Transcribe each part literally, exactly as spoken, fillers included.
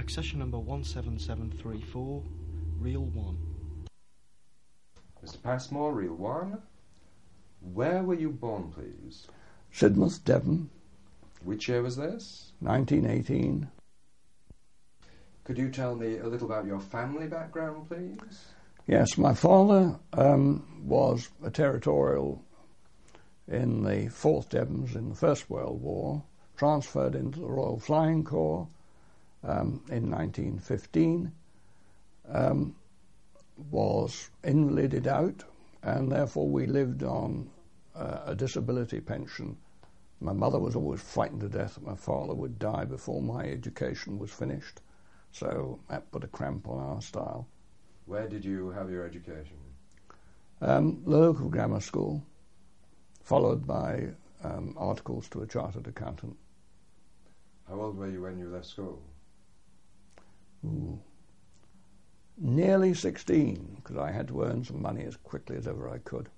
Accession number one seven seven three four, Reel one. Mister Passmore, Reel one. Where were you born, please? Sidmouth, Devon. Which year was this? nineteen eighteen. Could you tell me a little about your family background, please? Yes, my father um, was a territorial in the fourth Devons in the First World War, transferred into the Royal Flying Corps um, in nineteen fifteen, um, was invalided out, and therefore we lived on uh, a disability pension. My mother was always frightened to death that my father would die before my education was finished, so that put a cramp on our style. Where did you have your education? Um, the local grammar school, followed by um, articles to a chartered accountant. How old were you when you left school? Ooh. Nearly sixteen, because I had to earn some money as quickly as ever I could.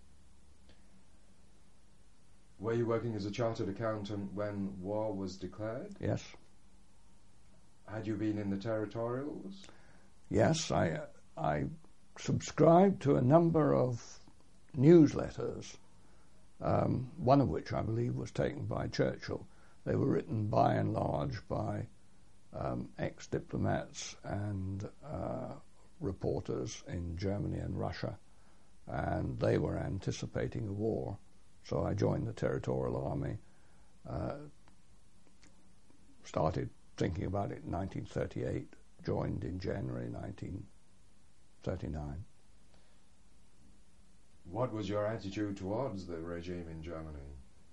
Were you working as a chartered accountant when war was declared? Yes. Had you been in the territorials? Yes, I, I subscribed to a number of newsletters, um, one of which I believe was taken by Churchill. They were written by and large by um, ex-diplomats and uh, reporters in Germany and Russia, and they were anticipating a war. So I joined the Territorial Army, uh, started thinking about it in nineteen thirty-eight, joined in January nineteen thirty-nine. What was your attitude towards the regime in Germany?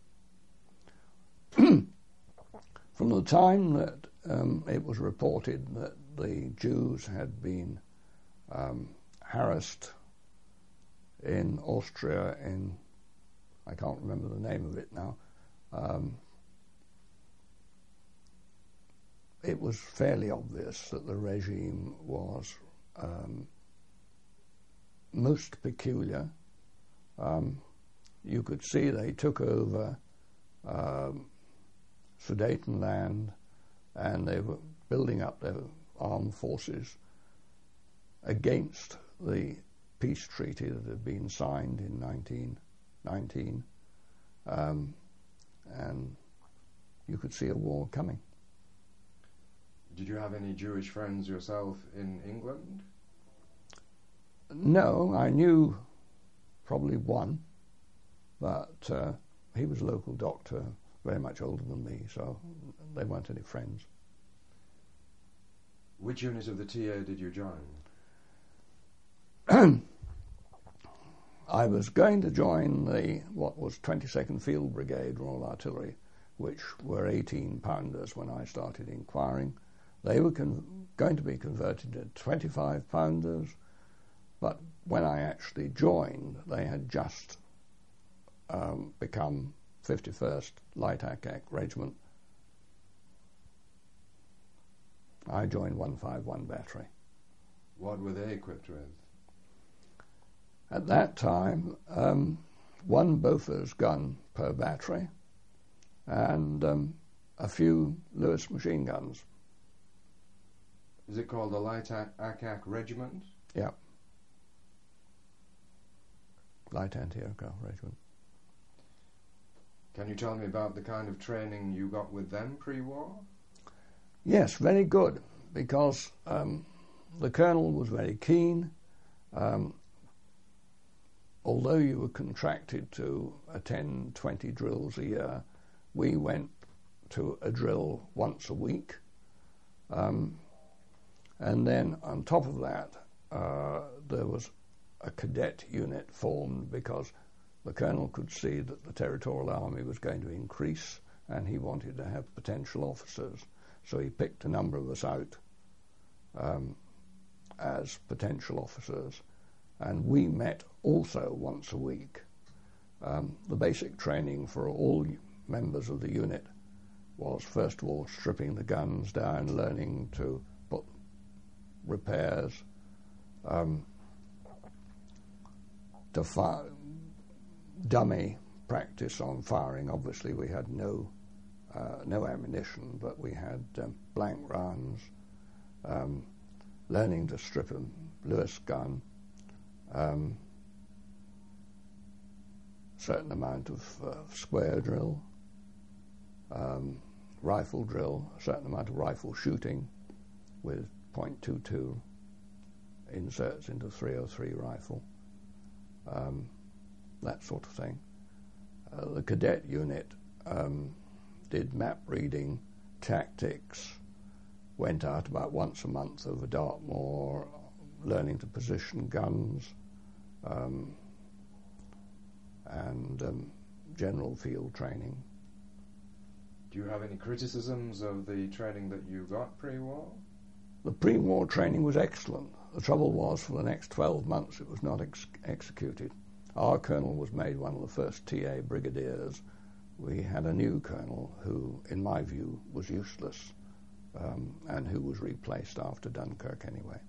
From the time that um, it was reported that the Jews had been um, harassed in Austria, in, I can't remember the name of it now, um, it was fairly obvious that the regime was um, most peculiar. Um, you could see they took over um, Sudetenland, and they were building up their armed forces against the peace treaty that had been signed in nineteen nineteen, um, and you could see a war coming. Did you have any Jewish friends yourself in England? No, I knew probably one, but uh, he was a local doctor, very much older than me, so they weren't any friends. Which unit of the T A did you join? I was going to join the, what was twenty-second Field Brigade Royal Artillery, which were eighteen pounders when I started inquiring. They were con- going to be converted to twenty-five pounders, but when I actually joined, they had just um, become fifty-first Light Ack Regiment. I joined one fifty-one Battery. What were they equipped with? At that time, um, one Bofors gun per battery and um, a few Lewis machine guns. Is it called the Light Ack Regiment? Yeah. Light Anti-Aircraft Regiment. Can you tell me about the kind of training you got with them pre-war? Yes, very good, because um, the colonel was very keen. Um, although you were contracted to attend twenty drills a year, we went to a drill once a week. Um, and then on top of that, uh, there was a cadet unit formed because the colonel could see that the Territorial Army was going to increase and he wanted to have potential officers. So he picked a number of us out um, as potential officers, and we met also once a week. Um, the basic training for all members of the unit was, first of all, stripping the guns down, learning to put repairs, um, to fire, dummy practice on firing. Obviously, we had no uh, no ammunition, but we had um, blank rounds, um, learning to strip a Lewis gun, um, certain amount of uh, square drill, um, rifle drill, a certain amount of rifle shooting with point two two inserts into three oh three rifle, um, that sort of thing. Uh, the cadet unit um, did map reading, tactics, went out about once a month over Dartmoor, learning to position guns, um, and um, general field training. Do you have any criticisms of the training that you got pre-war? The pre-war training was excellent. The trouble was, for the next twelve months, it was not ex- executed. Our colonel was made one of the first T A brigadiers. We had a new colonel who, in my view, was useless, um, and who was replaced after Dunkirk anyway.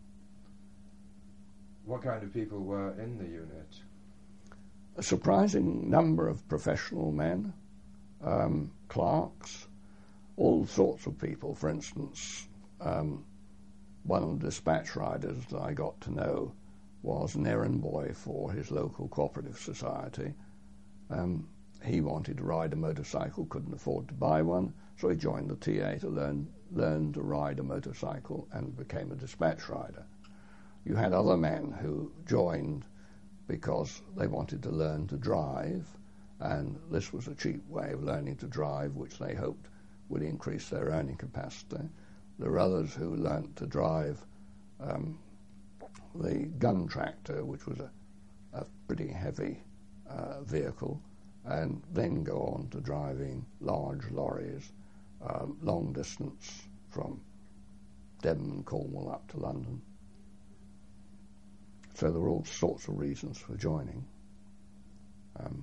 What kind of people were in the unit? A surprising number of professional men, um, clerks, all sorts of people. For instance, um, one of the dispatch riders that I got to know was an errand boy for his local cooperative society. Um, he wanted to ride a motorcycle, couldn't afford to buy one, so he joined the T A to learn, learn to ride a motorcycle and became a dispatch rider. You had other men who joined because they wanted to learn to drive, and this was a cheap way of learning to drive, which they hoped would increase their earning capacity. There were others who learnt to drive um, the gun tractor, which was a, a pretty heavy uh, vehicle, and then go on to driving large lorries, um, long distance from Devon and Cornwall up to London. So there were all sorts of reasons for joining. Um,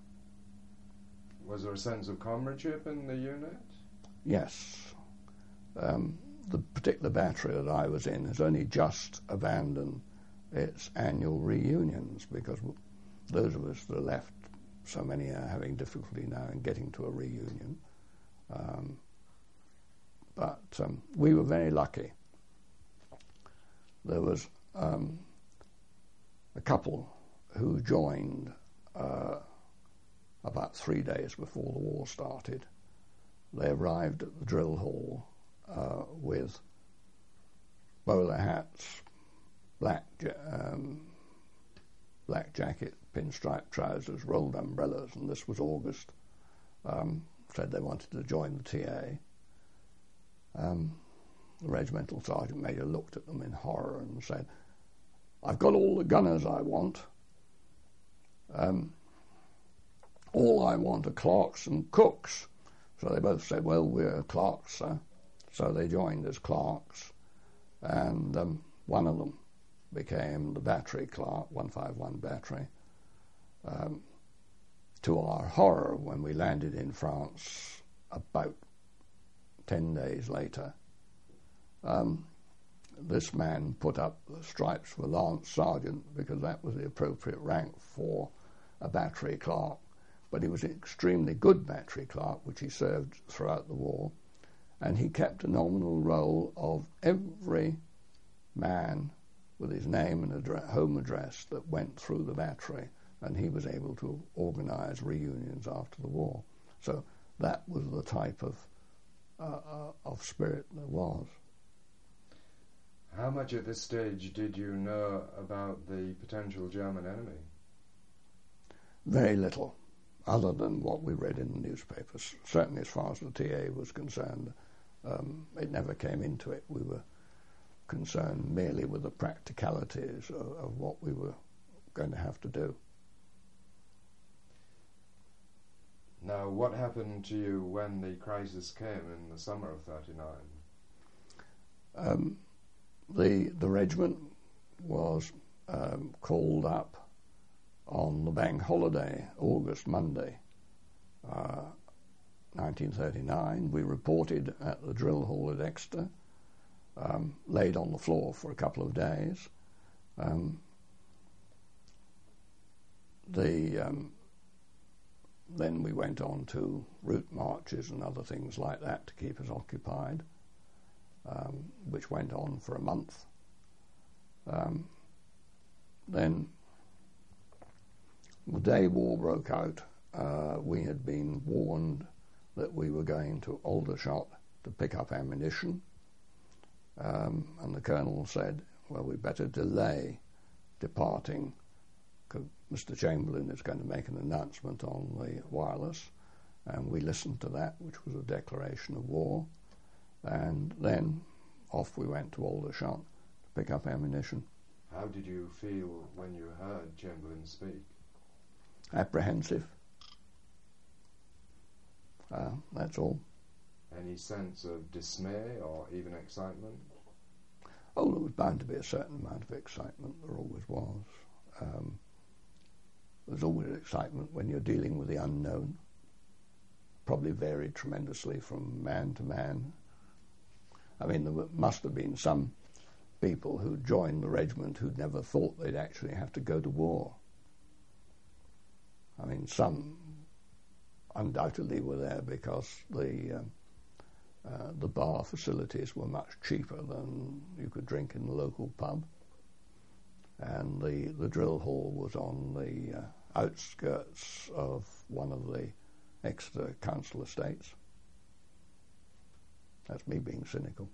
Was there a sense of comradeship in the unit? yes. Um, the particular battery that I was in has only just abandoned its annual reunions, because those of us that are left, so many are having difficulty now in getting to a reunion. Um, but um, we were very lucky. There was um, a couple who joined uh, about three days before the war started. They arrived at the drill hall uh, with bowler hats, black um, black jacket, pinstripe trousers, rolled umbrellas, and this was August. Um, said they wanted to join the T A. Um, the regimental sergeant major looked at them in horror and said, "I've got all the gunners I want. Um, all I want are clerks and cooks." So they both said, "Well, we're clerks, sir." So they joined as clerks, and um, one of them became the battery clerk, one fifty-one battery. Um, to our horror, when we landed in France about ten days later, um, this man put up the stripes for Lance Sergeant because that was the appropriate rank for a battery clerk. But he was an extremely good battery clerk, which he served throughout the war, and he kept a nominal roll of every man with his name and address, home address that went through the battery, and he was able to organise reunions after the war. So that was the type of uh, uh, of spirit there was. How much at this stage did you know about the potential German enemy? Very little, other than what we read in the newspapers. Certainly as far as the T A was concerned, um, it never came into it. We were concerned merely with the practicalities of, of what we were going to have to do. Now, what happened to you when the crisis came in the summer of thirty-nine? Um, the the regiment was um, called up on the bank holiday, August Monday, uh, nineteen thirty-nine. We reported at the drill hall at Exeter, um, laid on the floor for a couple of days. Um, the um, then we went on to route marches and other things like that to keep us occupied. um, which went on for a month. Um, then the day war broke out, uh, we had been warned that we were going to Aldershot to pick up ammunition, um, and the colonel said, well, we better delay departing because Mister Chamberlain is going to make an announcement on the wireless, and we listened to that, which was a declaration of war, and then off we went to Aldershot to pick up ammunition. How did you feel when you heard Chamberlain speak? Apprehensive. Uh, that's all. Any sense of dismay or even excitement? Oh, there was bound to be a certain amount of excitement. There always was. Um, there's always excitement when you're dealing with the unknown. Probably varied tremendously from man to man. I mean, there must have been some people who joined the regiment who'd never thought they'd actually have to go to war. I mean, some undoubtedly were there because the um, uh, the bar facilities were much cheaper than you could drink in the local pub, and the, the drill hall was on the uh, outskirts of one of the Exeter council estates. That's me being cynical.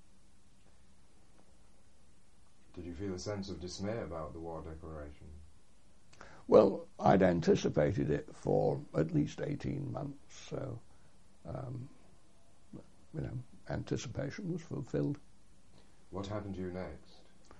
Did you feel a sense of dismay about the war declaration? Well, I'd anticipated it for at least eighteen months, so, um, you know, anticipation was fulfilled. What happened to you next?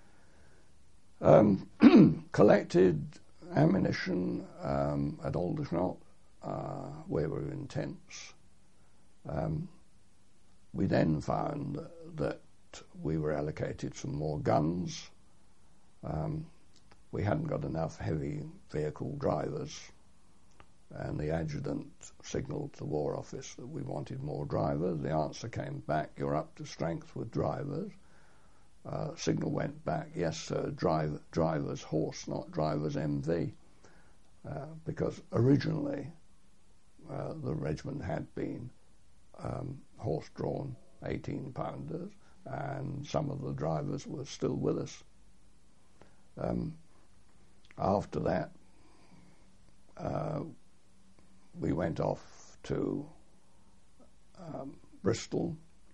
Um, collected ammunition um, at Aldershot, uh, where we were in tents. Um, we then found that we were allocated some more guns. Um, we hadn't got enough heavy vehicle drivers, and the adjutant signalled to the War Office that we wanted more drivers. The answer came back, you're up to strength with drivers. Uh, signal went back, yes sir, drive, drivers horse, not drivers M V, uh, because originally uh, the regiment had been um, horse-drawn eighteen-pounders, and some of the drivers were still with us. Um, after that, uh, we went off to um, Bristol,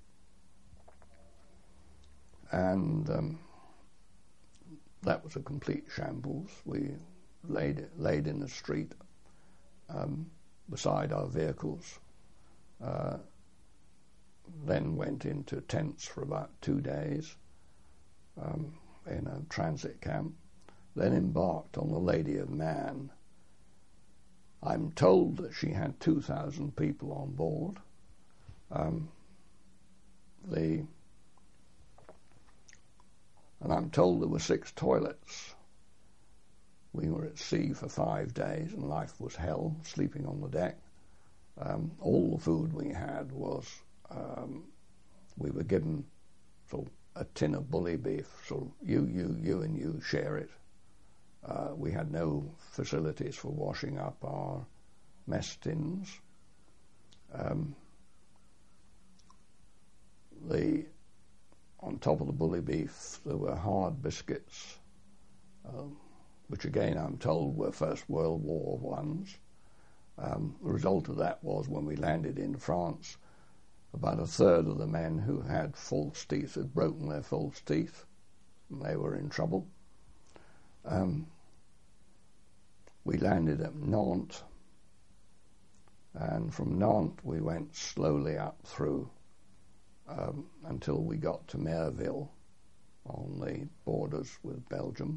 and um, that was a complete shambles. We laid laid in the street um, beside our vehicles, uh, then went into tents for about two days um, in a transit camp, then embarked on the Lady of Man. I'm told that she had two thousand people on board. Um, the And I'm told there were six toilets. We were at sea for five days and life was hell, sleeping on the deck. Um, all the food we had was, um, we were given sort of a tin of bully beef, so you, you, you and you share it. Uh, we had no facilities for washing up our mess tins. Um, the On top of the bully beef, there were hard biscuits, um, which again I'm told were First World War ones. Um, the result of that was when we landed in France, about a third of the men who had false teeth had broken their false teeth, and they were in trouble. Um, we landed at Nantes, and from Nantes we went slowly up through Um, until we got to Merville on the borders with Belgium.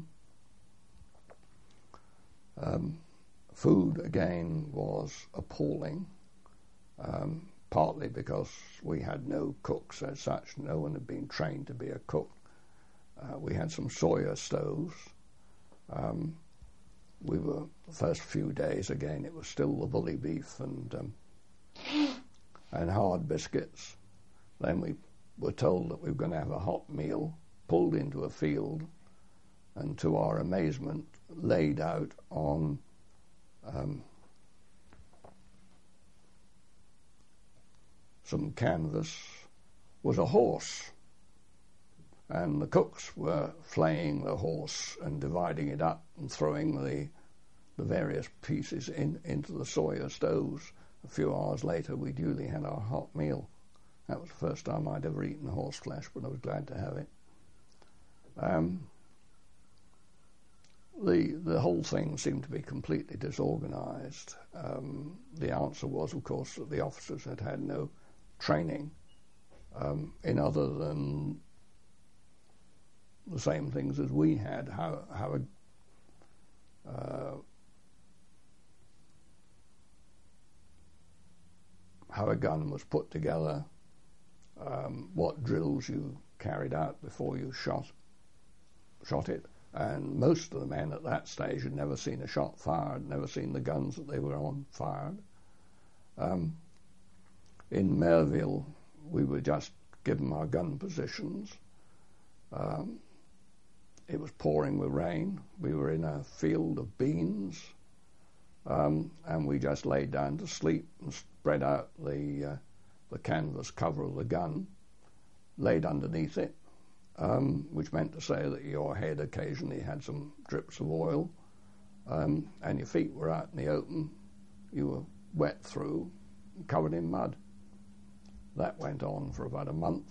Um, food again was appalling, um, partly because we had no cooks as such. No one had been trained to be a cook. Uh, we had some Sawyer stoves. Um, we were, the first few days again, it was still the bully beef and um, and hard biscuits. Then we were told that we were going to have a hot meal, pulled into a field, and to our amazement, laid out on um, some canvas was a horse. and the cooks were flaying the horse and dividing it up and throwing the the various pieces in, into the Sawyer stoves. A few hours later, we duly had our hot meal. That was the first time I'd ever eaten horse flesh, but I was glad to have it. Um, the the whole thing seemed to be completely disorganised. Um, the answer was, of course, that the officers had had no training um, in other than the same things as we had. How how a uh, how a gun was put together, um, what drills you carried out before you shot shot it, and most of the men at that stage had never seen a shot fired, never seen the guns that they were on fired. Um, in Merville, we were just given our gun positions. Um, it was pouring with rain. We were in a field of beans. Um, and we just laid down to sleep and spread out the uh, the canvas cover of the gun, laid underneath it, um, which meant to say that your head occasionally had some drips of oil, um, and your feet were out in the open. You were wet through, covered in mud. That went on for about a month.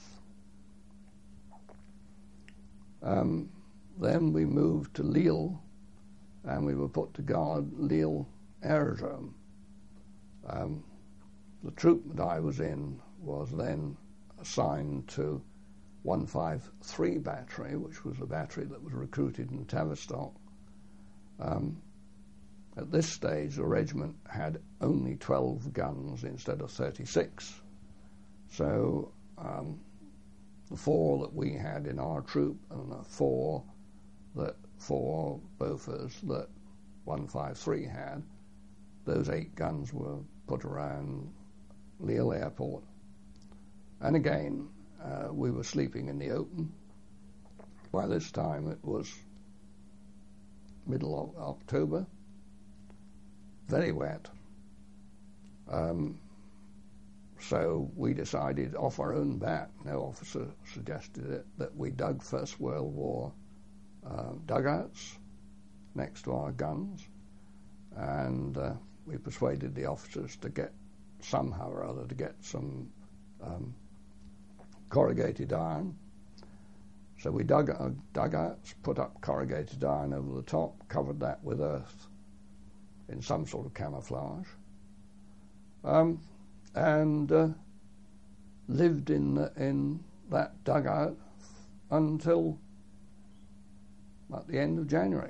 Um, then we moved to Lille, and we were put to guard Lille Aerodrome. Um, the troop that I was in was then assigned to one fifty-three Battery, which was a battery that was recruited in Tavistock. Um, at this stage, the regiment had only twelve guns instead of thirty-six. So um, the four that we had in our troop and the four that four Bofors that one fifty-three had, those eight guns were put around Lille Airport. And again, uh, we were sleeping in the open. By this time it was middle of October, very wet. Um, so we decided off our own bat, no officer suggested it, that we dug First World War uh, dugouts next to our guns, and uh, we persuaded the officers to get somehow or other to get some um, corrugated iron. So we dug our dugouts, put up corrugated iron over the top, covered that with earth in some sort of camouflage, um, and uh, lived in the, in that dugout until at the end of January.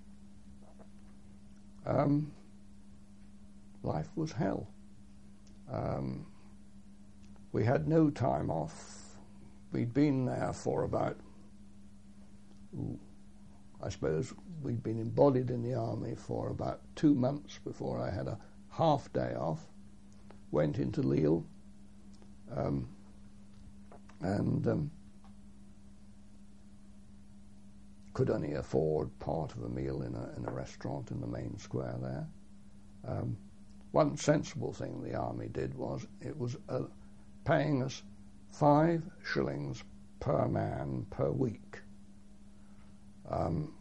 Um, life was hell. Um, we had no time off. We'd been there for about, ooh, I suppose we'd been embodied in the army for about two months before I had a half day off, went into Lille, um, and um, could only afford part of a meal in a, in a restaurant in the main square there. Um, one sensible thing the army did was it was uh, paying us five shillings per man per week. Um,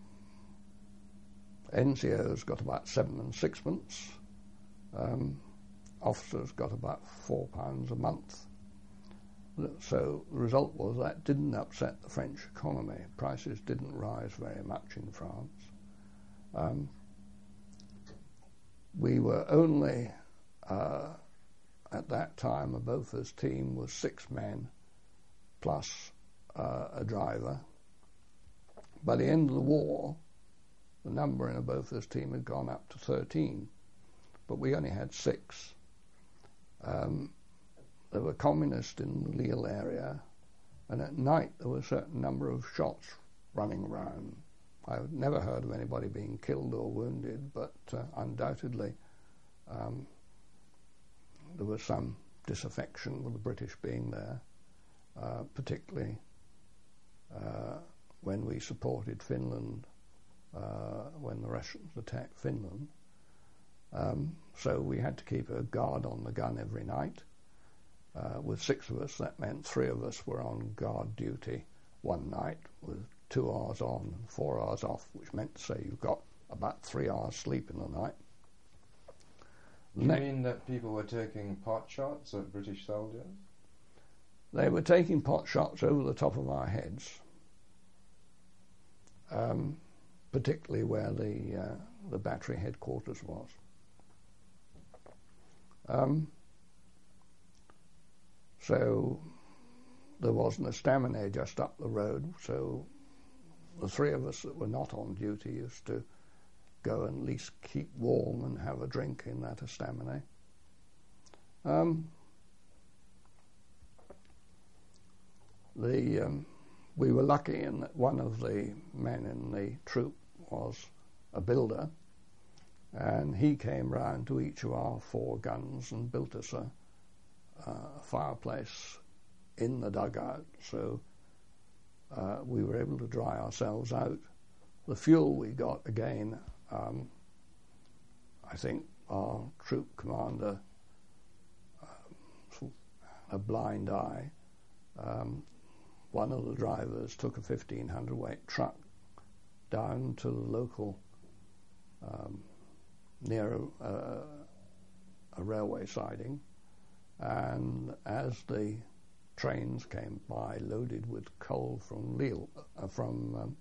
N C Os got about seven and sixpence. Um, officers got about four pounds a month. So the result was that didn't upset the French economy. Prices didn't rise very much in France. Um, we were only, uh, at that time, a Bofors team was six men plus uh, a driver. By the end of the war, the number in a Bofors team had gone up to thirteen, but we only had six. Um, there were communists in the Lille area, and at night there were a certain number of shots running around. I've never heard of anybody being killed or wounded, but uh, undoubtedly um, there was some disaffection with the British being there, uh, particularly uh, when we supported Finland, uh, when the Russians attacked Finland. Um, so we had to keep a guard on the gun every night. Uh, with six of us, that meant three of us were on guard duty one night with two hours on and four hours off, which meant to say you've got about three hours sleep in the night. Do you ne- mean that people were taking pot shots at British soldiers? They were taking pot shots over the top of our heads, um, particularly where the uh, the battery headquarters was. Um, so there was an estaminet just up the road, so the three of us that were not on duty used to go and at least keep warm and have a drink in that estaminet. Um, the um, we were lucky in that one of the men in the troop was a builder, and he came round to each of our four guns and built us a, a fireplace in the dugout, so uh, we were able to dry ourselves out. The fuel we got, again, um, I think our troop commander, um, a blind eye, um, one of the drivers took a fifteen hundred weight truck down to the local, um, near a, a, a railway siding, and as the trains came by loaded with coal from Lille, uh, from um,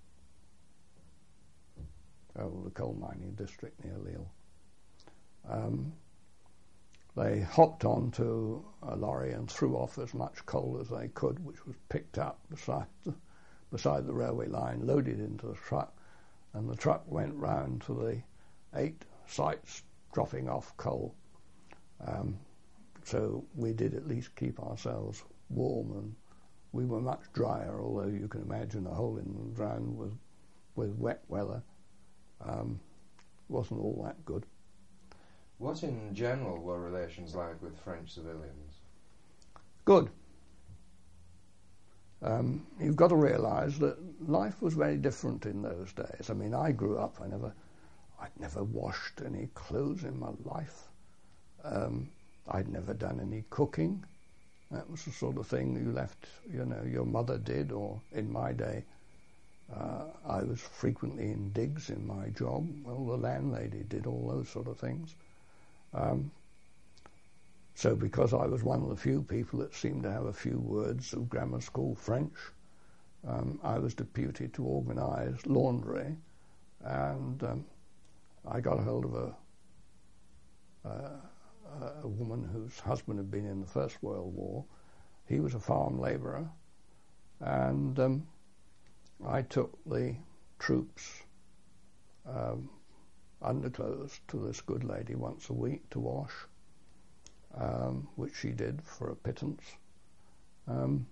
oh, the coal mining district near Lille, um, they hopped onto a lorry and threw off as much coal as they could, which was picked up beside the, beside the railway line, loaded into the truck, and the truck went round to the eight sites dropping off coal. Um, so we did at least keep ourselves warm, and we were much drier, although you can imagine a hole in the ground with, with wet weather um, wasn't all that good. What in general were relations like with French civilians? Good. Um, you've got to realise that life was very different in those days. I mean, I grew up, I never, I'd never washed any clothes in my life. Um, I'd never done any cooking. That was the sort of thing you left, you know, your mother did, or in my day, uh, I was frequently in digs in my job. Well, the landlady did all those sort of things. Um, so because I was one of the few people that seemed to have a few words of grammar school French, um, I was deputed to organise laundry, and um, I got a hold of a, uh, a woman whose husband had been in the First World War. He was a farm labourer, and um, I took the troops um, underclothes to this good lady once a week to wash, um, which she did for a pittance. Um,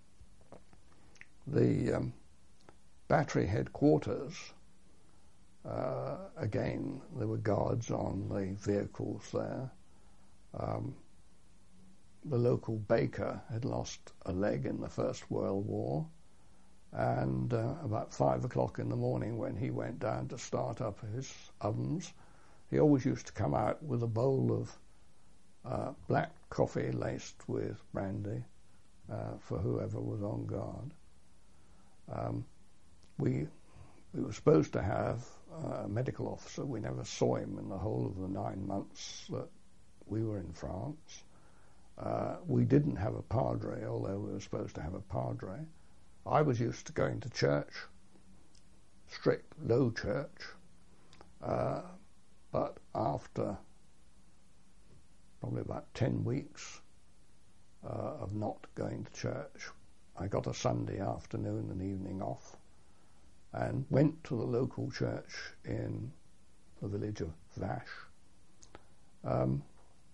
the um, battery headquarters, uh, again, there were guards on the vehicles there. Um, the local baker had lost a leg in the First World War, and uh, about five o'clock in the morning when he went down to start up his ovens, he always used to come out with a bowl of uh, black coffee laced with brandy uh, for whoever was on guard. Um, we we were supposed to have a medical officer. We never saw him in the whole of the nine months that we were in France. Uh, we didn't have a padre, although we were supposed to have a padre. I was used to going to church, strict low church, uh, but after probably about ten weeks uh, of not going to church, I got a Sunday afternoon and evening off and went to the local church in the village of Vache. Um,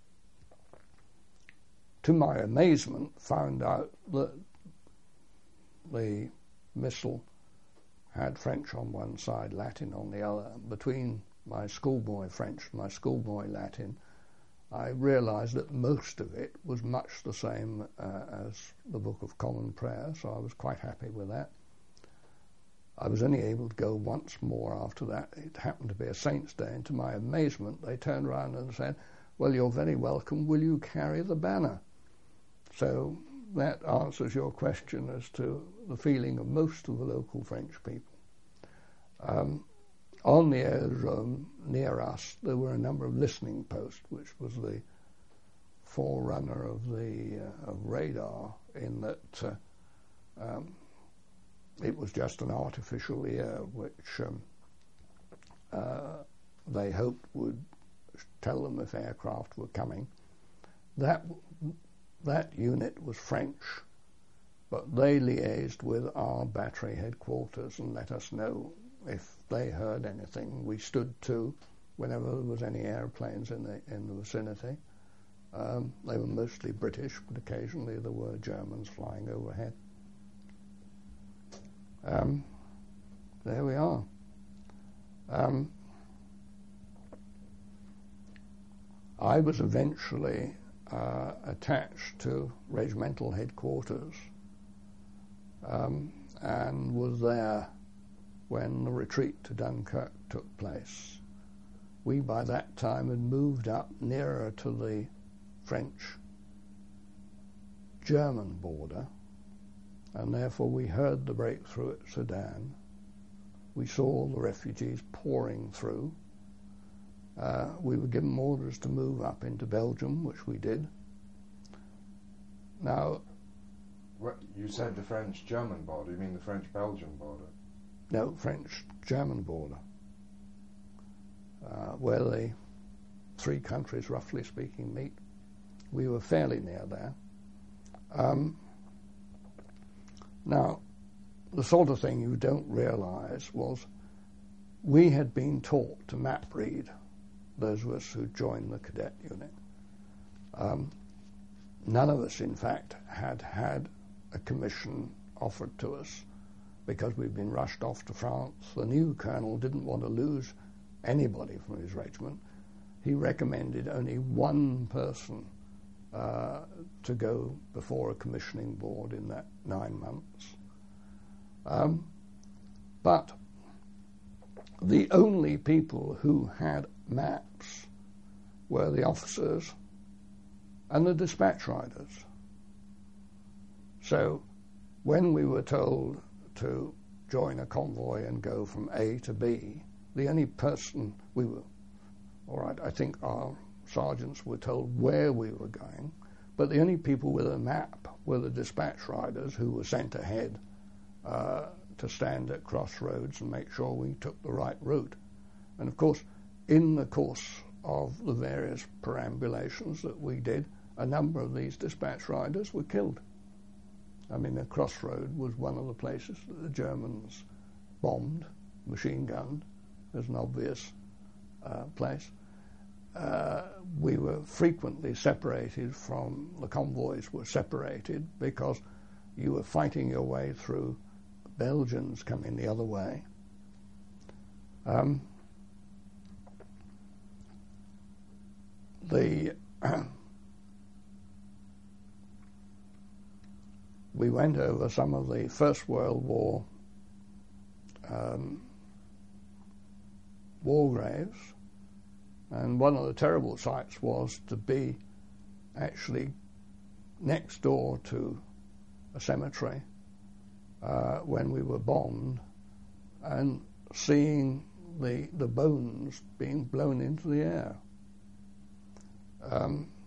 to my amazement, found out that the missal had French on one side, Latin on the other. Between my schoolboy French and my schoolboy Latin, I realised that most of it was much the same uh, as the Book of Common Prayer, so I was quite happy with that. I was only able to go once more after that. It happened to be a Saint's Day, and to my amazement, they turned around and said, "Well, you're very welcome. Will you carry the banner?" So that answers your question as to the feeling of most of the local French people. Um, on the aerodrome near us, there were a number of listening posts, which was the forerunner of the uh, of radar, in that uh, um, it was just an artificial ear which um, uh, they hoped would tell them if aircraft were coming. That that unit was French, but they liaised with our battery headquarters and let us know if they heard anything. We stood to whenever there was any airplanes in the in the vicinity. Um, they were mostly British, but occasionally there were Germans flying overhead. Um, there we are. Um, I was eventually uh, attached to regimental headquarters um, and was there when the retreat to Dunkirk took place. We by that time had moved up nearer to the French-German border, and therefore we heard the breakthrough at Sedan. We saw the refugees pouring through. Uh, we were given orders to move up into Belgium, which we did. Now, what, you said the French-German border. You mean the French-Belgian border? No, French-German border, uh, where the three countries, roughly speaking, meet. We were fairly near there. Um, now, the sort of thing you don't realize was we had been taught to map read, those of us who joined the cadet unit. Um, none of us, in fact, had had a commission offered to us because we'd been rushed off to France. The new colonel didn't want to lose anybody from his regiment. He recommended only one person uh, to go before a commissioning board in that nine months. Um, but the only people who had maps were the officers and the dispatch riders. So when we were told to join a convoy and go from A to B, the only person we were, all right, I think our sergeants were told where we were going, but the only people with a map were the dispatch riders who were sent ahead uh, to stand at crossroads and make sure we took the right route. And of course, in the course of the various perambulations that we did, a number of these dispatch riders were killed. I mean, the crossroad was one of the places that the Germans bombed, machine gunned, as an obvious uh, place. Uh, we were frequently separated from, the convoys were separated because you were fighting your way through Belgians coming the other way. Um, the we went over some of the First World War um, war graves, and one of the terrible sights was to be actually next door to a cemetery uh, when we were bombed and seeing the the bones being blown into the air. Um,